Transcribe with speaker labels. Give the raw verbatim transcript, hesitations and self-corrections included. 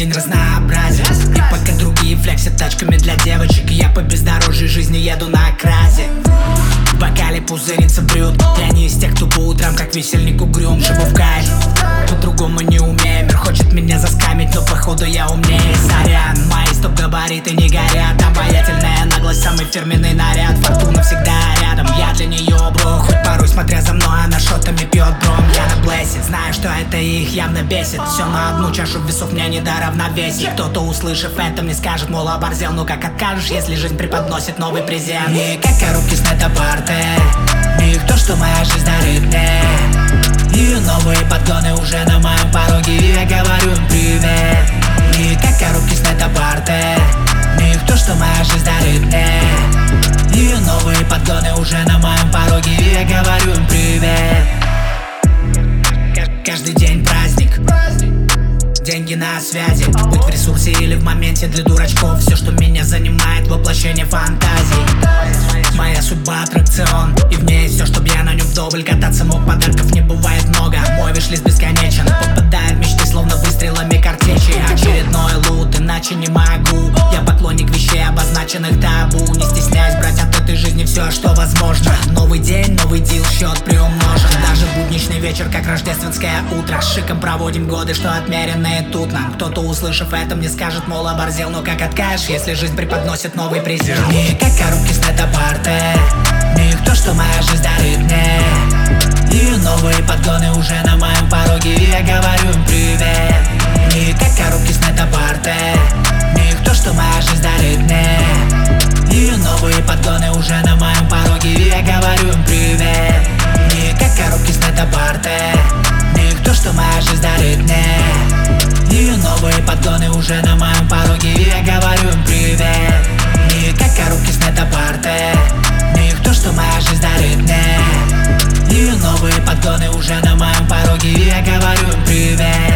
Speaker 1: день разнообразия. И пока другие флексят тачками для девочек, я по бездорожью жизни еду на окрасе. В бокале пузырится брют. Я не из тех, кто по утрам как весельник угрюм. Живу в кайф, по-другому не умею. Мир хочет меня заскамить, но походу я умнее. Сорян, мои стоп-габариты не горят. Обаятельная наглость, самый фирменный наряд. Фортуна всегда рядом, я для нее бро. Хоть порой смотря за мной, она шотами пьет бром. Я на блэсе, знаю, что это их явно бесит. Все на одну чашу весов мне не до равновесия. Кто-то, услышав это, мне скажет, мол, оборзел. Ну как откажешь, если жизнь преподносит новый презент? Не как коробки с нетапарты, не то, что моя жизнь дарит мне. И новые подгоны уже на моем пороге, и я говорю им привет. Не как коробки с нетапарты, не то, что моя жизнь дарит мне. И новые подгоны уже на моем пороге, и я говорю им привет. Каждый день праздник, деньги на связи. Быть в ресурсе или в моменте для дурачков. Все, что меня занимает, воплощение фантазий. Моя судьба аттракцион, и в ней есть все, чтоб я на нем вдоволь кататься мог. Подарков не бывает много, мой виш-лист бесконечен. Попадаю в мечты, словно выстрелами картечи. Очередной лут, иначе не могу. Я поклонник вещей, обозначенных табу. Не стесняюсь брать от этой жизни все, что возможно. Новый день, новый дил, счет приумножен. Даже будничный вечер, как рождественское утро. С шиком проводим годы, что отмеренные тут нам. Кто-то, услышав это, мне скажет, мол, оборзел. Но как откажешь, если жизнь преподносит новый презент? Не как коробки с нетапарты, не то, что моя жизнь дарит мне. И новые подгоны уже на моем пороге, и я говорю им привет. Не как коробки с нетапарты, не то, что моя жизнь дарит мне. И новые подгоны уже на моем пороге, и я говорю им привет. Не как коробки с нетапарты, не то, что моя жизнь дарит мне. И новые подгоны уже на моем пороге, и я говорю им привет. Не как коробки с нетапарты, не то, что моя жизнь дарит мне. И новые подгоны уже на моем пороге, и я говорю им привет.